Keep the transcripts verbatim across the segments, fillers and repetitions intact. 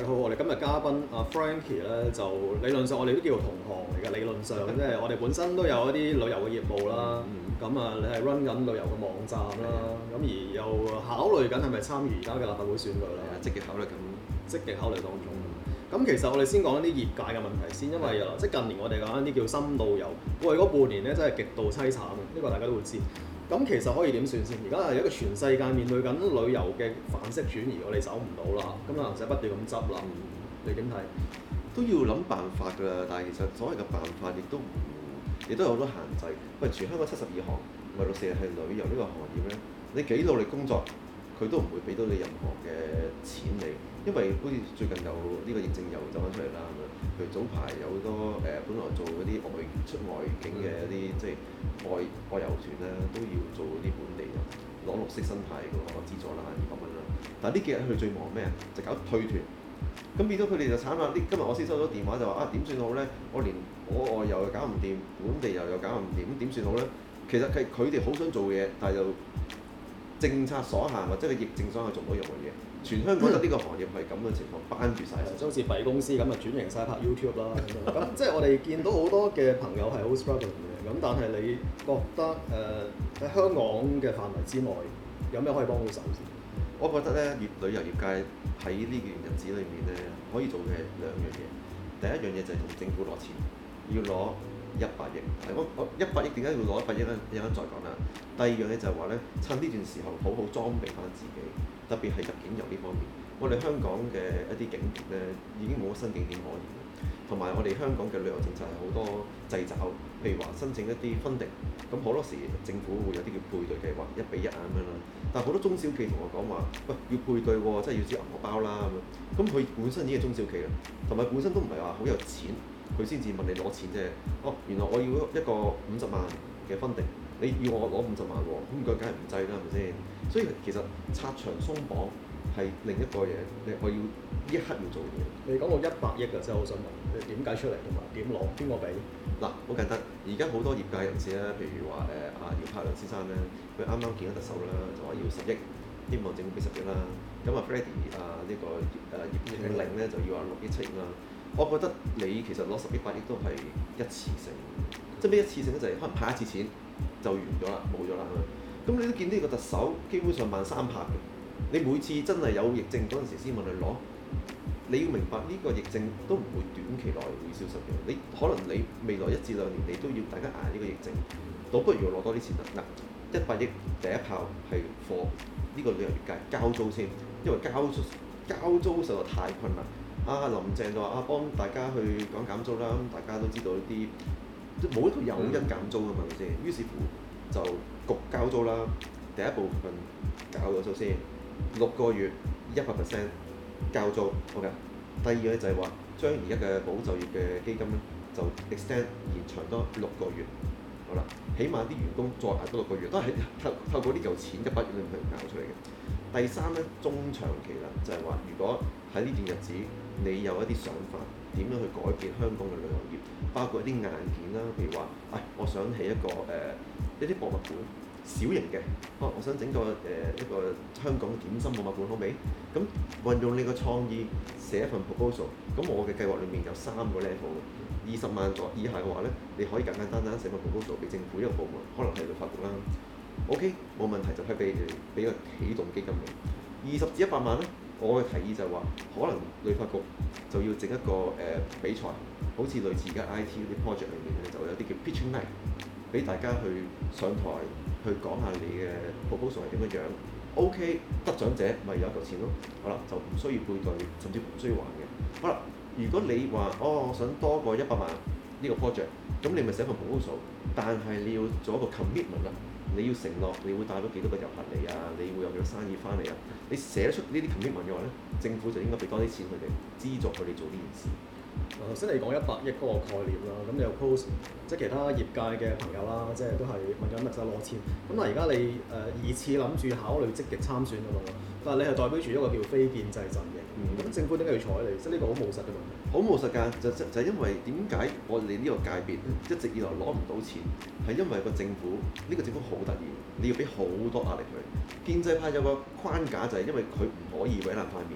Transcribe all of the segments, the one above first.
好，我哋今日嘉賓阿 Frankie 咧，就理論上我哋都叫做同行嚟嘅，理論上即係我哋本身都有一啲旅遊嘅業務啦。咁啊、嗯，你係 run 緊旅遊嘅網站啦，咁、嗯、而又考慮緊係咪參與而家嘅立法會選舉啦？ 積極考慮緊， 積極考慮當中。咁、嗯、其實我哋先講一啲業界嘅問題先，因為啊，即係近年我哋講一啲叫深度遊，過去嗰半年咧真係極度凄慘嘅，呢、這個大家都會知。咁其實可以點算先？而家係一個全世界面對緊旅遊嘅範式轉移，我哋走唔到啦，咁啊，唔使不斷咁執啦。你點睇？ 都要諗辦法㗎啦，但係其實所謂嘅辦法亦都唔，亦都有好多限制。喂，全香港七十二行，唯獨是係旅遊呢個行業咧，你幾努力工作，佢都唔會俾到你任何嘅錢你，因為好似最近有呢個疫症又走翻出嚟啦，譬如早排有好多誒、呃，本來做嗰啲外出外景嘅一啲即係外外遊團咧，都要做啲本地人攞綠色生態嗰個資助啦，二百蚊啦。但係呢幾日佢最忙咩啊？就搞退團。咁變咗佢哋就慘啦！呢今日我先收到電話就話啊，點算好咧？我連我外遊又搞唔掂，本地遊又搞唔掂，咁點算好咧？其實係佢哋好想做嘢，但係就政策所限或者個疫症所限做唔到任何嘢。全香港得呢個行業係咁嘅情況，班住晒。 就好似弊公司咁啊，轉型晒拍 YouTube 啦。咁即係我哋見到好多嘅朋友係好 struggling 嘅。咁但係你覺得誒喺、呃、香港嘅範圍之內，有咩可以幫到手先？ 我覺得咧，業旅遊業界喺呢段日子裏面咧，可以做嘅兩樣嘢。第一樣嘢就係同政府攞錢，要攞一百億。我我一百億點解要攞一百億咧？一陣間再講啦。第二樣嘢就係話咧，趁呢段時候好好裝備翻自己，特別係入境遊呢方面。我哋香港嘅一啲景點咧，已經冇乜新景點可言。同埋我哋香港嘅旅遊政策係好多掣肘，譬如話申請一啲 funding，咁好多時政府會有啲叫配對計劃，一比一咁樣啦。但係好多中小企同我講話，喂，要配對喎，即係要支銀荷包啦咁樣。咁佢本身已經係中小企啦，同埋本身都唔係話好有錢，佢先至問你攞錢啫。哦，原來我要一個五十萬嘅 funding，你要我攞五十萬喎，咁佢梗係唔制啦，係咪先？所以其實拆牆鬆綁係另一個嘢，你我要呢一刻要做嘅嘢。 你講到一百億啊，真係好想問，你點計出嚟同埋點攞？邊個俾？ 嗱，好簡單。而家好多業界人士咧，譬如話誒阿姚柏良先生咧，佢啱啱見咗特首啦，就話要十億，希望政府俾十億啦。咁啊 Freddie 啊呢個誒葉葉慶玲咧就要話六億七億啦。我覺得你其實攞十億八億都係一次性，即係咩一次性咧？就係可能派一次錢就完咗啦，冇咗啦。咁你都見呢個特首基本上慢三拍嘅，你每次真係有疫症嗰陣時先問佢攞。你要明白呢個疫症都唔會短期內會消失嘅，你可能你未來一至兩年你都要大家捱呢個疫症，倒不如攞多啲錢啦。嗱，一百億第一炮係貨呢個旅遊業界交租先，因為交租交租實在太困難。啊林鄭就話啊幫大家去講減租啦，咁大家都知道啲冇一個誘因減租㗎嘛，係咪先？於是乎就焗交租啦，第一部分交咗租先，六個月一百 percent。交租 OK， 第二樣咧就係話將而家嘅保就業嘅基金咧就 extend 延長多六個月，好啦，起碼啲員工再捱多六個月，都係透透過呢嚿錢一筆一樣去搞出嚟嘅。第三咧中長期啦，就係話如果喺呢段日子你有一啲想法，點樣去改變香港嘅旅遊業，包括一啲硬件啦，譬如話，唉、哎，我想起一個誒、呃、一啲博物館。小型嘅，哦，我想整個誒、呃、一個香港嘅點心博物館，好未？咁運用你個創意寫一份 proposal，咁我嘅計劃裡面有三個 level，二十萬左以下嘅話咧，你可以簡簡單單寫份 proposal 俾政府一個部門，可能係旅發局啦。OK，冇問題就批俾俾個起動基金嘅。二十至一百萬咧，我嘅提議就係話，可能旅發局就要整一個誒、呃、比賽，好似類似而家 I T 嗰啲 project 裏面咧，就有啲叫 pitching night，俾大家去上台。去講下你嘅 proposal 係點樣樣 ，OK 得獎者咪有一嚿錢咯，好啦就唔需要配對，甚至唔需要還嘅。好啦，如果你話哦我想多過一百萬呢個 project，咁你咪寫份 proposal，但係你要做一個 commitment 啦，你要承諾你會帶到幾多個遊客嚟啊，你會有幾多生意翻嚟啊，你寫得出呢啲 commitment 嘅話咧，政府就應該俾多啲錢佢哋資助佢哋做呢件事。 頭先你講一百億嗰個概念啦，咁你有 post 即係其他業界嘅朋友啦，即係都係問緊特首攞錢。咁但係而家你誒、呃、二次諗住考慮積極參選㗎嘛？但係你係代表住一個叫非建制陣營，咁、嗯、政府點解要睬你？即係呢個好務實嘅問題。 好務實㗎，就就就係因為點解我哋呢個界別一直以來攞唔到錢，係因為個政府呢、呢個政府好得意，你要俾好多壓力佢。建制派有個框架就係因為佢唔可以毀爛塊面。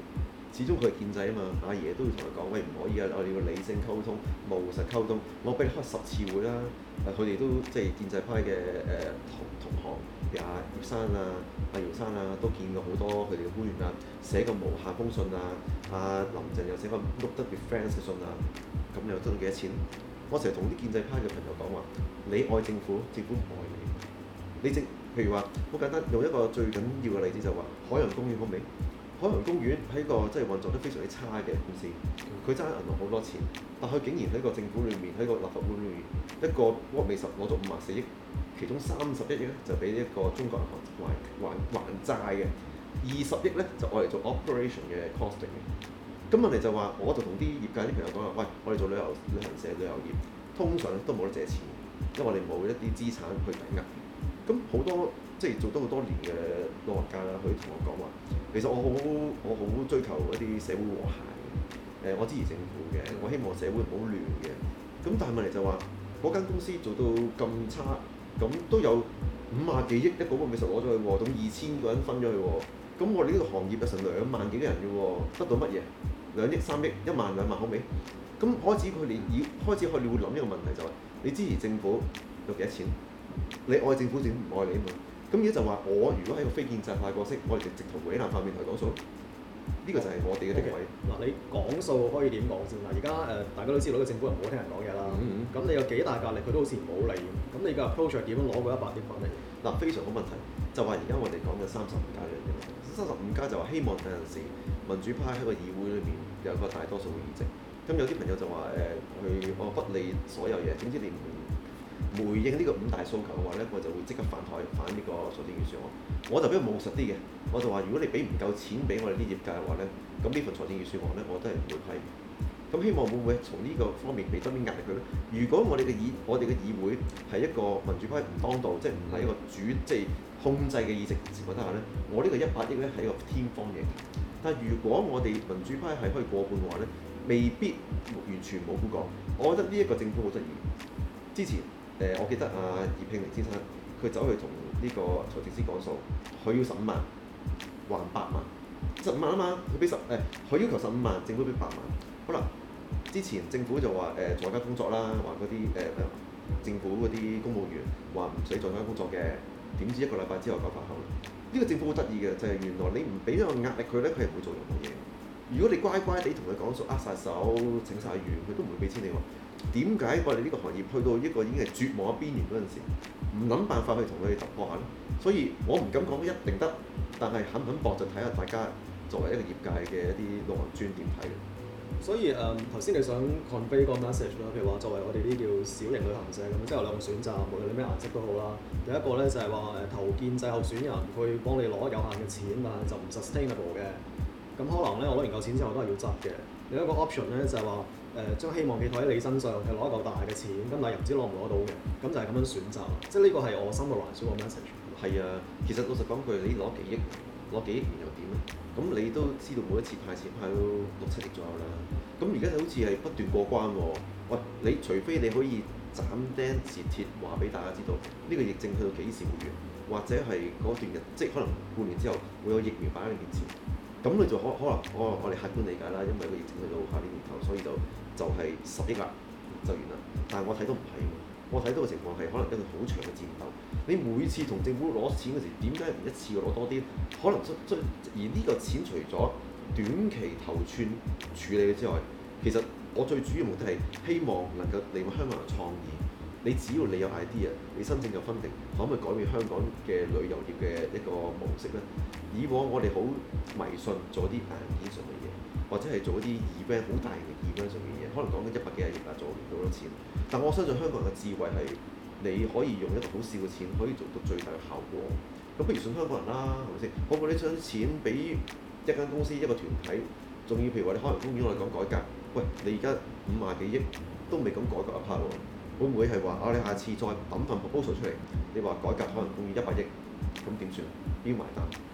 始終佢係建制啊嘛，阿爺都要同佢講，喂唔可以啊，我哋要理性溝通、務實溝通。我俾你開十次會啦，誒佢哋都即係建制派嘅誒、呃、同同行，譬如阿葉生啊、阿姚生啊，都見過好多佢哋嘅官員啊，寫個無下封信啊，阿林鄭又寫個 Look Good with Friends 嘅信啊，咁你又得到幾多錢？我成日同啲建制派嘅朋友講話，你愛政府，政府唔愛你。你政譬如話好簡單，用一個最緊要嘅例子就話海洋公園好未？海洋公園係一個即係運作得非常之差嘅公司，佢爭銀行好多錢，但佢竟然喺個政府裏面，喺個立法會裏面，一個屈美十攞咗五十四億，其中三十一億咧就俾呢一個中國銀行還還還債嘅，二十億咧就愛嚟做 operation 嘅 costing 嘅。咁問題就話，我就同啲業界啲朋友講話，喂，我哋做旅遊旅行社旅遊業，通常咧都冇得借錢，因為我哋冇一啲資產去抵押。咁好多即係做咗好多年嘅老人家啦，佢同我講話，其實我好我好追求一啲社會和諧嘅，誒、呃、我支持政府嘅，我希望社會唔好亂嘅。咁但係問題就話，嗰間公司做到咁差，咁都有五廿幾億一個個美術攞咗去喎，咁二千個人分咗去喎，咁我哋呢個行業有成兩萬幾個人嘅喎，得到乜嘢？兩億、三億、一萬、兩萬好未？咁開始佢哋要開始佢哋會諗一個問題就係、是，你支持政府有幾多錢？你愛政府，政府唔愛你啊嘛。咁而家就話我如果係個非建制派角色，我哋就直頭搲爛塊面頭講數。呢、這個就係我哋嘅定位。 嗱、okay. 你講數可以點講先？嗱而家誒大家都知道個政府人唔好聽人講嘢啦。咁、嗯嗯、你有幾大壓力，佢都好似唔好理。咁你個 approach 點樣攞嗰一百億翻嚟？ 嗱，非常好問題。就話而家我哋講緊三十五加呢樣嘢。三十五加就話希望有陣時民主派喺個議會裏面有個大多數嘅議席。咁有啲朋友就話誒，佢、呃、我不理所有嘢，總之你唔回應呢個五大訴求嘅話咧，我就會即刻反台反呢個財政預算案。我就比較務實啲嘅，我就話如果你俾唔夠錢俾我哋啲業界嘅話咧，咁呢份財政預算案咧，我都係唔會批。咁希望會唔會從呢個方面俾多啲壓力佢咧？如果我哋嘅議我哋嘅議會係一個民主派唔當道，即係唔係一個主即係控制嘅議席情況底下咧，我呢個一百億咧係一個天方夜譚。但係如果我哋民主派係可以過半嘅話咧，未必完全冇估過。我覺得呢一個政府好得意。之前誒、呃，我記得阿、啊、葉慶寧先生，佢走去同呢個財政司講數，佢要十五萬，還八萬，十五萬啊嘛，佢俾十誒，佢要求十五萬，政府俾八萬。好啦，之前政府就話誒在家工作啦，話嗰啲誒政府嗰啲公務員話唔使在家工作嘅，點知一個禮拜之後改法口。呢、這個政府好得意嘅，就係、是、原來你唔俾一個壓力佢咧，佢係唔會做任何嘢。如果你乖乖地同佢講數，握晒手，整晒完，佢都唔會俾錢你喎。點解我哋呢個行業去到一個已經係絕望嘅邊緣嗰陣時，唔諗辦法去同佢哋突破下咧？所以我唔敢講一定得，但係肯唔肯搏就睇下大家作為一個業界嘅一啲路人專點睇。 所以誒頭先你想 convey 個 message 啦，譬如話作為我哋呢啲叫小型旅行社咁，即係有兩個選擇，無論你咩顏色都好啦。第一個咧就係話誒投建制候選人去幫你攞有限嘅錢，但係就唔 sustainable 嘅。咁可能咧我攞完夠錢之後都係要執嘅。另一個 option 咧就係話誒將希望寄託喺你身上，係攞一嚿大嘅錢，咁但係又唔知攞唔攞到嘅，咁就係咁樣選擇。即係呢個係我 summarize 個 message。 係啊，其實老實講句，你攞幾億，攞幾億元又點咧？咁你都知道每一次派錢派到六七億左右啦。咁而家就好似係不斷過關喎。喂，你除非你可以斬釘截鐵話俾大家知道，呢、這個疫症去到幾時會完，或者係嗰段日，即係可能半年之後會有疫苗擺喺你面前。咁你就可可能我我哋客觀理解啦，因為個疫情去到下年年頭，所以就就係、是、十億啦就完啦。但係我睇到唔係喎，我睇到嘅情況係可能一個好長嘅戰鬥。你每次同政府攞錢嗰時，點解唔一次過攞多啲？可能出出而呢個錢除咗短期頭寸處理之外，其實我最主要目的係希望能夠令到香港人創意。你只要你有 idea， 你申請有分定，可唔可以改變香港嘅旅遊業嘅一個模式咧？以往我哋好迷信做啲硬件上嘅嘢，或者係做一啲 event 好大型嘅 event 上嘅嘢，可能講緊一百幾廿億啊，做好多錢。但我相信香港人嘅智慧係你可以用一個好少嘅錢可以做到最大嘅效果。咁不如信香港人啦，係咪先？可唔可以將啲錢俾一間公司一個團體？仲要譬如話你海洋公園我哋講改革，喂，你而家五廿幾億都未咁改革一 part 喎。會唔會係話啊？你下次再抌份 proposal 出嚟，你話改革海洋公園一百億，咁點算？邊埋單？ 我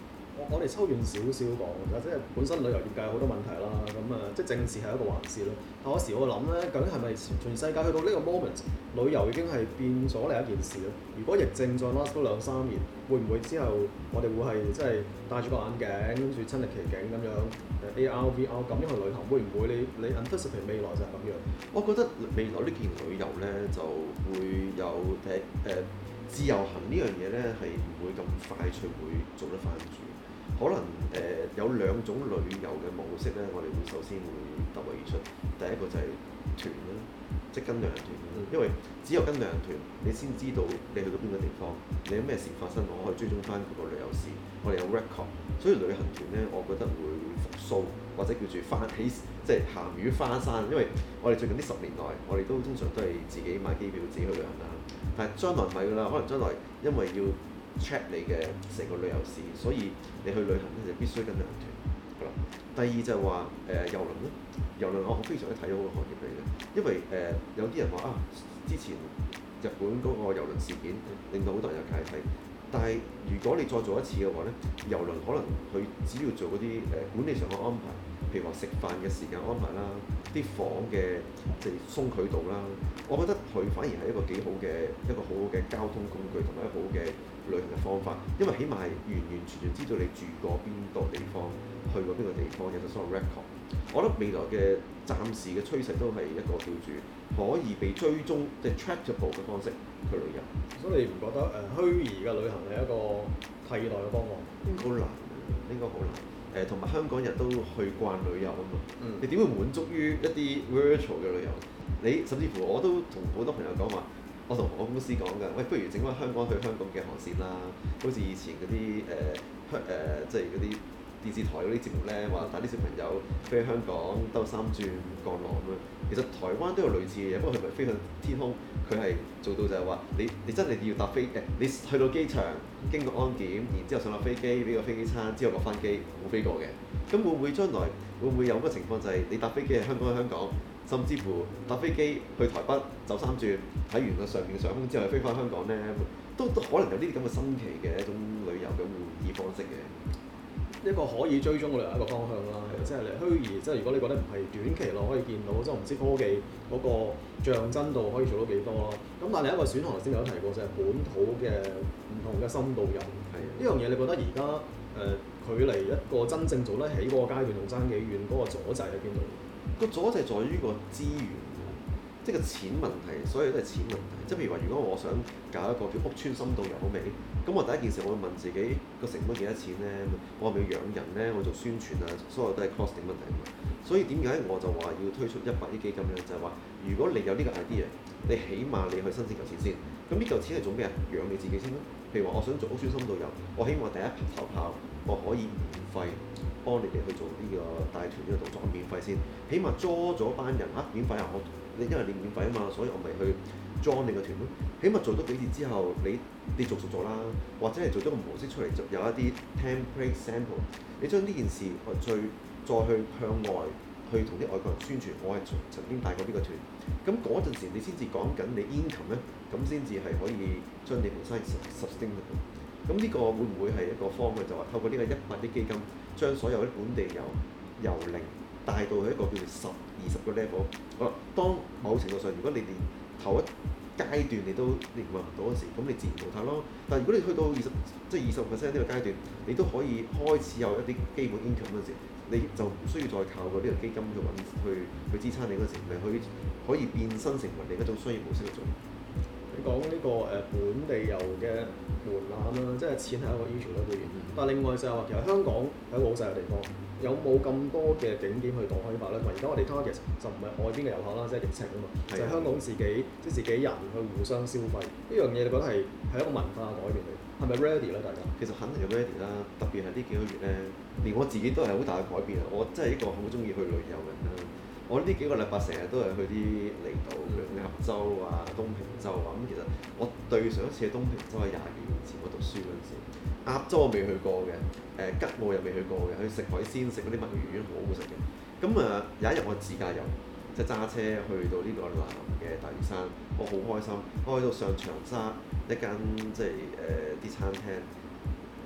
我哋抽遠少少講，即係本身旅遊業界有好多問題啦，咁啊，即係政治係一個環事咯。但有時我諗咧，究竟係咪全世界去到呢個 moment，旅遊已經係變咗另一件事咧？如果疫症再 last 多兩三年，會唔會之後我哋會係即係戴住個眼鏡，跟住親歷其境咁樣誒 A R V R 咁樣去旅行？會唔會你你 anticipate 未來就係咁樣？ 我覺得未來呢件旅遊咧就會有誒誒、呃、自由行呢樣嘢咧係唔會咁快脆會做得翻住。可能誒、呃、有兩種旅遊嘅模式咧，我哋會首先會突圍而出。第一個就係團啦，即係跟旅行團啦。因為只有跟旅行團，你先知道你去到邊個地方，你有咩事發生，我可以追蹤翻嗰個旅遊史，我哋有 record。所以旅行團咧，我覺得會復甦，或者叫做翻起，即係鹹魚翻山。因為我哋最近呢十年內，我哋都通常都係自己買機票，自己去旅行啦。但係將來唔係㗎啦，可能將來因為要 check 你嘅成個旅遊史，所以你去旅行咧就必須跟旅行團。好啦，第二就係話誒郵輪啦，郵輪我非常之睇好個行業嚟嘅，因為誒、呃、有啲人話啊，之前日本嗰個郵輪事件令到好多人有芥蒂，但係如果你再做一次嘅話咧，郵輪可能佢只要做嗰啲誒管理上嘅安排，譬如話食飯嘅時間安排啦，啲房嘅即係鬆距度啦，我覺得佢反而係一個幾好嘅一個好好嘅交通工具同埋一個好嘅旅行嘅方法，因為起碼係完完全全知道你住過邊個地方，去過邊個地方，有個所謂 record。我覺得未來嘅暫時嘅趨勢都係一個叫住可以被追蹤，即係 trackable 嘅方式去旅遊。 所以你唔覺得誒、呃、虛擬嘅旅行係一個替代嘅方案？ 應該好難，應該好難。誒，同埋香港人都去慣旅遊啊嘛， 嗯、 你點會滿足於一啲 virtual 嘅旅遊？你甚至乎我都同好多朋友講話，我同我公司講㗎，喂，不如整翻香港去香港嘅航線啦，好似以前嗰啲誒香誒，即係嗰啲電視台嗰啲節目咧，話帶啲小朋友飛去香港兜三轉降落咁樣。其實台灣都有類似嘅嘢，不過佢唔係飛向天空，佢係做到就係話你你真係要搭飛誒，你去到機場經過安檢，然之後上落飛機，俾個飛機餐，之後落翻機冇飛過嘅。咁會唔會將來會唔會有嗰個情況就係你搭飛機係香港去香港，甚至乎搭飛機去台北走三轉，睇完個上面嘅上空之後飛翻香港咧，都都可能有呢啲咁嘅新奇嘅一種旅遊嘅會議方式嘅。 一個可以追蹤嘅一個方向啦，即係你虛擬，即係如果你覺得唔係短期內可以見到，即係我唔知科技嗰個像真度可以做到幾多咯。咁但係另一個選項頭先有提過，就係本土嘅唔同嘅深度遊。係呢樣嘢，你覺得而家誒距離一個真正做得起嗰個階段仲爭幾遠？嗰、那個阻滯喺邊度？ 個阻滯在於個資源，即係個錢問題，所有都係錢問題。即係譬如話，如果我想搞一個叫屋村深度遊好未？咁我第一件事我會問自己個成本幾多錢咧？我係咪要養人咧？我做宣傳啊，所有都係 costing 問題。所以點解我就話要推出一百億基金咧？就係話如果你有呢個 idea，你起碼你去申請嚿錢先。咁呢嚿錢係做咩啊？養你自己先咯。譬如話我想做屋村深度遊，我希望第一頭炮我可以免費幫你哋去做呢個帶團呢個動作，免費先。起碼捉咗班人啊，免費啊，我你因為你免費啊嘛，所以我咪去 join 你個團咯。起碼做多幾次之後，你你做熟咗啦，或者係做咗個模式出嚟，就有一啲 template sample。你將呢件事再再去向外去同啲外國人宣傳，我係曾曾經帶過呢個團。咁嗰陣時你先至講緊你 income 咧，咁先至係可以將你本身 sustain 到。咁呢個會唔會係一個方向？就話透過呢個一百億基金，將所有啲本地遊由零帶到去一個叫做十二十個 level。好啦，當某程度上，如果你連頭一階段你都營運唔到嗰時，咁你自然淘汰咯。但係如果你去到二十，即係二十 percent 呢個階段，你都可以開始有一啲基本 income 嗰時，你就唔需要再靠個呢個基金去揾去去支撐你嗰時，咪可以可以變身成為另一種商業模式去做。 你講呢、這個誒、呃、本地遊嘅門檻啦，即係錢係一個 issue 啦，固然。但係另外就係話，其實香港係一個好細嘅地方，有冇咁多嘅景點去度開發咧？同埋而家我哋 target 就唔係外邊嘅遊客啦，即係疫情啊嘛，就係香港自己即係自己人去互相消費呢樣嘢，你覺得係係一個文化改變嚟，係咪 ready 咧？大家其實肯定係 ready 啦，特別係呢幾個月咧，連我自己都係好大嘅改變啊！我真係一個好中意去旅遊嘅人啦。我呢幾個禮拜成日都係去啲離島，譬如鴨洲啊、東平洲啊。咁其實我對上一次去東平洲係廿幾年前我讀書嗰陣時，鴨洲我未去過嘅，誒吉澳又未去過嘅，去食海鮮食嗰啲墨魚丸好好食嘅。咁啊有一日我自駕遊，即係揸車去到呢個南嘅大嶼山，我好開心，我去到上長沙一間即係誒啲餐廳，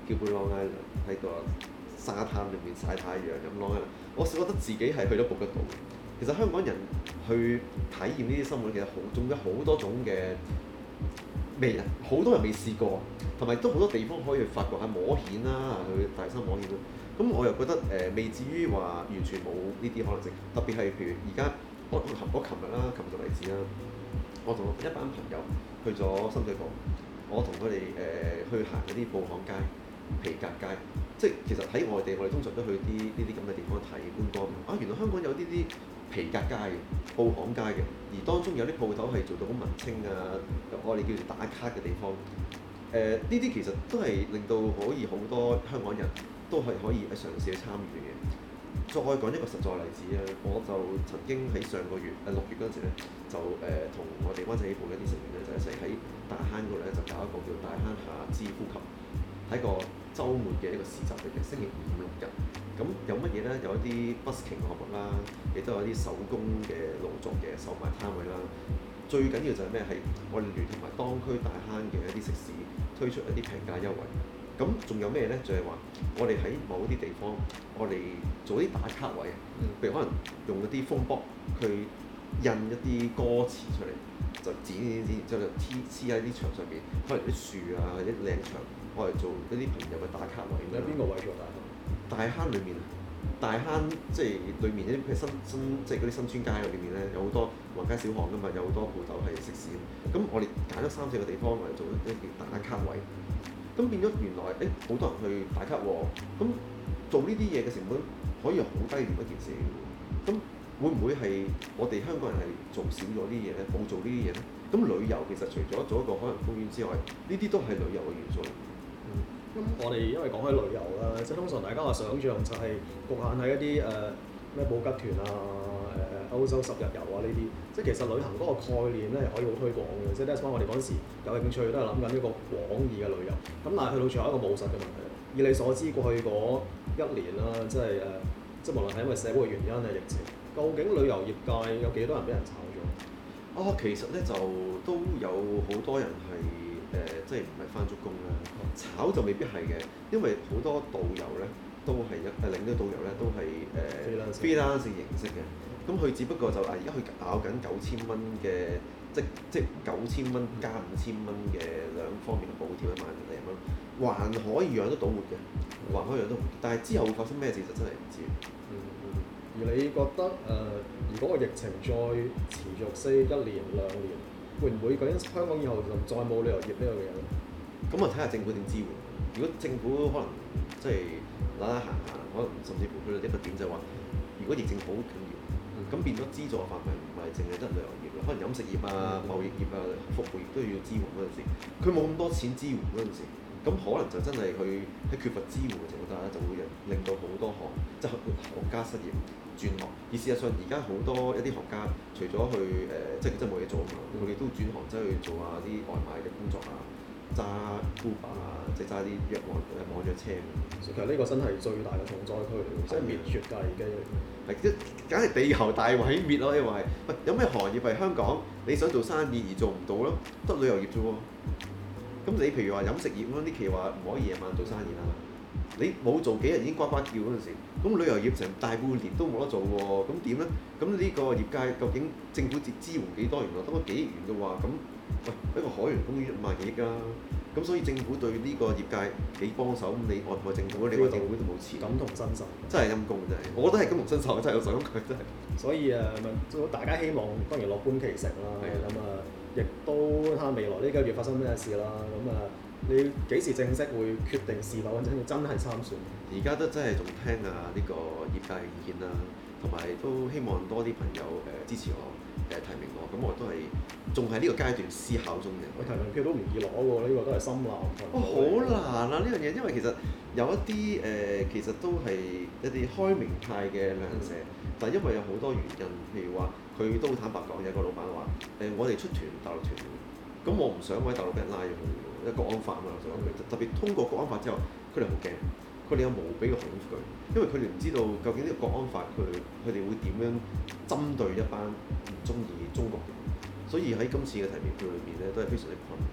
叫杯 Long Island 喺個沙灘裏面曬太陽飲 Long Island，我覺得自己係去咗북吉島。其實香港人去體驗呢啲生活其實好，仲有好多種嘅未啊，好多人未試過，同埋都好多地方可以去發掘下摸蜆啦，去大山摸蜆啦。咁我又覺得誒、呃、未至於話完全冇呢啲可能性，特別係譬如而家我我琴日啦，琴日個例子啦，我同一班朋友去咗深水埗，我同佢哋誒去行嗰啲布行街、皮革街，即係其實喺外地我哋通常都去啲呢啲咁嘅地方睇觀光啊，原來香港有呢啲皮革街嘅、布行街嘅，而當中有啲鋪頭係做到好文青啊，我哋叫做打卡嘅地方。誒呢啲其實都係令到可以好多香港人都係可以嘗試去參與嘅。再講一個實在例子啊，我就曾經喺上個月誒六月嗰陣時咧，就誒同、呃、我哋灣仔起步嘅一啲成員咧，就一齊喺大坑嗰度咧，就搞一個叫大坑夏之呼吸，喺個週末嘅一個市集嚟嘅，星期五六日。咁有乜嘢咧？有一啲 busking 項目啦，亦都有啲手工嘅勞作嘅售賣攤位啦。最緊要就係咩？係我哋聯同埋當區大坑嘅一啲食肆推出一啲平價優惠。咁仲有咩咧？就係、是、話我哋喺某啲地方，我哋做啲打卡位，譬如可能用一啲風波去印一啲歌詞出嚟，就剪剪剪，然之後就黐黐喺啲牆上面，可能啲樹啊、啲靚牆，我哋做一啲朋友嘅打卡位。 有邊個位做大坑？ 大坑裏面啊，大坑即係裏面一啲譬如新新即係嗰啲新村街裏面咧，有好多橫街小巷噶嘛，有好多鋪頭係食肆。咁我哋揀咗三四個地方嚟做一啲打卡位。咁變咗原來誒好多人去打卡喎，咁做呢啲嘢嘅成本可以好低廉一件事嘅喎，咁會唔會係我哋香港人係做少咗啲嘢咧，冇做呢啲嘢咧？咁旅遊其實除咗做一個海洋公園之外，呢啲都係旅遊嘅元素嚟。 咁、嗯、我哋因為講開旅遊啦，即係通常大家嘅想像就係局限喺一啲誒咩布吉團啊、誒、呃、歐洲十日遊啊呢啲，即係其實旅行嗰個概念咧係可以好推廣嘅，即係 that's why 我哋嗰陣時有興趣都係諗緊呢個廣義嘅旅遊。咁但係去到最後一個務實嘅問題，以你所知過去嗰一年啦，即係誒、呃，即係無論係因為社會原因啊、疫情，究竟旅遊業界有幾多人俾人炒咗？ 哦，其實咧就都有好多人係誒、呃，即係唔係返足工啦，炒就未必係嘅，因為好多導遊咧都係一誒領隊導遊咧都係誒 freelance 形式嘅，咁佢只不過就啊而家佢咬緊九千蚊嘅，即即九千蚊加五千蚊嘅兩方面嘅補貼一萬零蚊，還可以養得到活嘅，還可以養得到活，但係之後會發生咩事就真係唔知。 嗯嗯。而你覺得誒、呃，如果個疫情再持續四一年兩年，會唔會究竟香港以後就再冇旅遊業呢樣嘢咧？ 咁啊睇下政府點支援。如果政府可能即係嗱嗱行行，可能甚至乎去到一個點就係話，如果疫情好緊要，咁、嗯、變咗資助範圍唔係淨係得旅遊業啦，可能飲食業啊、貿易業啊、服務業都要支援嗰陣時，佢冇咁多錢支援嗰陣時，咁可能就真係佢喺缺乏支援嘅情況下咧，就會令到好多行即係行家失業轉行。而事實上而家好多一啲行家，除咗去誒、呃、即係真係冇嘢做啊嘛，佢哋、嗯、都轉行走去做下啲外賣嘅工作啊，揸 Uber 啊，即係揸啲約網誒網約車。 其實呢個真係最大嘅重災區嚟嘅，即係滅絕㗎已經。 係即梗係地球大毀滅咯，因為喂有咩行業係香港你想做生意而做唔到咯？得旅遊業啫喎。咁你譬如話飲食業咁啲期話唔可以夜晚做生意啦，你冇做幾日已經呱呱叫嗰陣時，咁旅遊業成大半年都冇得做喎，咁點咧？咁呢個業界究竟政府支支援幾多？原來得嗰幾億元嘅話，咁喂一個海洋公園一萬幾億啊！咁所以政府對呢個業界幾幫手，咁你外外政府，你話政府都冇錢， 感同身受， 真係陰公真係，我覺得係感同身受，真係我想講佢真係。 所以誒，咪、呃、大家希望當然樂觀其成啦，咁啊的，亦都睇下未來呢幾個月發生咩事啦，咁啊，你幾時正式會決定是否真真係參選？ 而家都真係仲聽啊呢個業界嘅意見啦，同埋都希望多啲朋友誒、呃、支持我。誒提名我，咁我都係仲係呢個階段思考中嘅。 我提名票都唔易攞喎，呢、這個都係深藍。 哇、哦，好難啊！呢樣嘢，因為其實有一啲誒、呃，其實都係一啲開明派嘅旅行社，嗯、但係因為有好多原因，譬如話佢都坦白講，有個老闆話誒、呃，我哋出團大陸團，咁我唔想喺大陸俾人拉咗去，因為國安法啊嘛，就話佢特別通過國安法之後，佢哋好驚。佢哋有無比嘅恐懼，因為佢哋唔知道究竟呢個國安法佢佢哋會點樣針對一班唔中意中國嘅人，所以喺今次嘅提名票裏面咧都係非常之困難。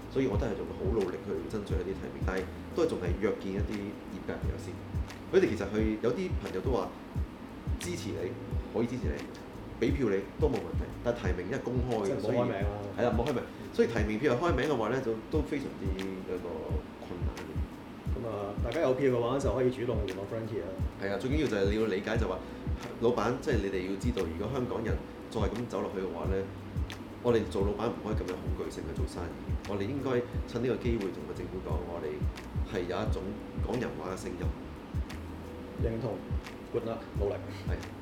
所以我都係仲好努力去爭取一啲提名，但係都係仲係約見一啲業界朋友先。佢哋其實佢有啲朋友都話支持你，可以支持你，俾票你都冇問題，但係提名因為公開嘅， 即係唔好所以開名啦。 係啦，唔好開名，所以提名票又開名嘅話咧，就都非常之有一個困難嘅。 咁啊，大家有票嘅話就可以主動聯絡 Frankie 啦。 係啊，最緊要就係你要理解就話，老闆即係你哋要知道，如果香港人再咁走落去嘅話咧，我哋做老闆唔可以咁有恐懼性去做生意，我哋應該趁呢個機會同個政府講，我哋係有一種講人話嘅聲音。 認同，good 啦，努力。 係。